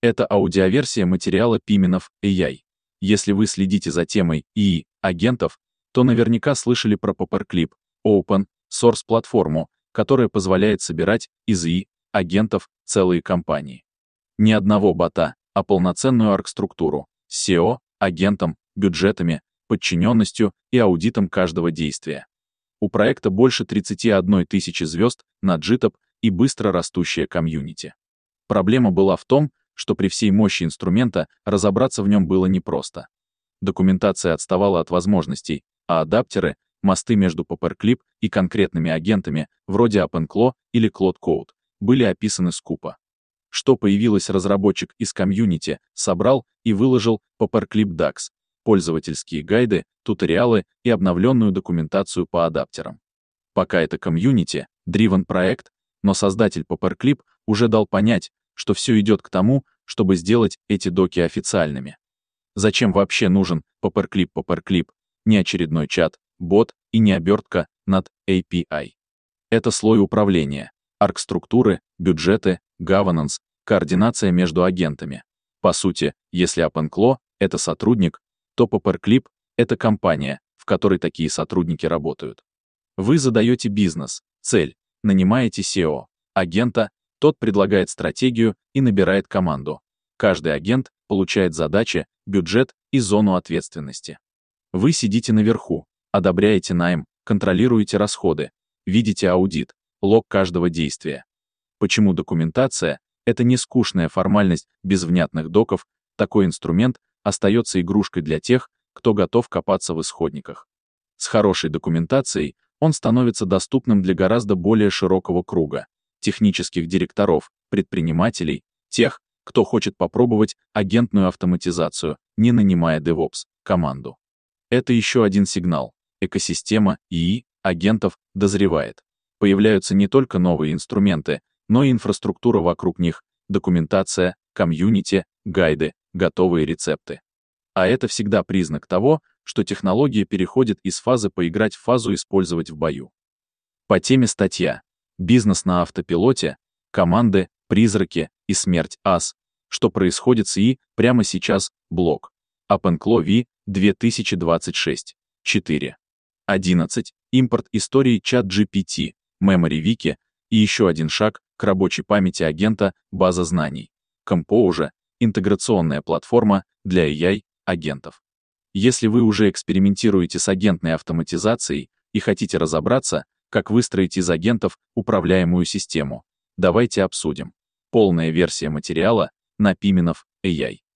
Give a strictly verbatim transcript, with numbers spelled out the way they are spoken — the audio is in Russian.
Это аудиоверсия материала Пименов эй ай. Если вы следите за темой и и-агентов, то наверняка слышали про Paperclip, Open Source платформу, которая позволяет собирать из и и-агентов целые компании. Не одного бота, а полноценную оргструктуру с сео, агентом, бюджетами, подчиненностью и аудитом каждого действия. У проекта больше тридцати одной тысячи звезд на джитаб и быстро растущая комьюнити. Проблема была в том, что при всей мощи инструмента разобраться в нем было непросто. Документация отставала от возможностей, а адаптеры, мосты между Paperclip и конкретными агентами, вроде OpenClaw или CloudCode, были описаны скупо. Что появилось разработчик из комьюнити, собрал и выложил Paperclip дакс, пользовательские гайды, туториалы и обновленную документацию по адаптерам. Пока это комьюнити-driven проект, но создатель Paperclip уже дал понять, что все идет к тому, чтобы сделать эти доки официальными. Зачем вообще нужен Paperclip Paperclip, не очередной чат, бот и не обертка над эй пи ай? Это слой управления, оргструктуры, бюджеты, governance, координация между агентами. По сути, если OpenClaw — это сотрудник, то Paperclip — это компания, в которой такие сотрудники работают. Вы задаете бизнес, цель, нанимаете сео, агента, тот предлагает стратегию и набирает команду. Каждый агент получает задачи, бюджет и зону ответственности. Вы сидите наверху, одобряете найм, контролируете расходы, видите аудит, лог каждого действия. Почему документация — это не скучная формальность без внятных доков, такой инструмент остается игрушкой для тех, кто готов копаться в исходниках. С хорошей документацией он становится доступным для гораздо более широкого круга технических директоров, предпринимателей, тех, кто хочет попробовать агентную автоматизацию, не нанимая DevOps команду. Это еще один сигнал. Экосистема и и-агентов дозревает. Появляются не только новые инструменты, но и инфраструктура вокруг них, документация, комьюнити, гайды, готовые рецепты. А это всегда признак того, что технология переходит из фазы поиграть в фазу использовать в бою. По теме статья «Бизнес на автопилоте», команды, призраки и смерть ас. Что происходит с и и прямо сейчас, блог. OpenClaw ви две тысячи двадцать шесть. четыре. одиннадцать. Импорт истории ChatGPT, MemoryWiki и еще один шаг к рабочей памяти агента, база знаний. Composer — интеграционная платформа для эй ай-агентов. Если вы уже экспериментируете с агентной автоматизацией и хотите разобраться, как выстроить из агентов управляемую систему, давайте обсудим. Полная версия материала на Пименов эй ай.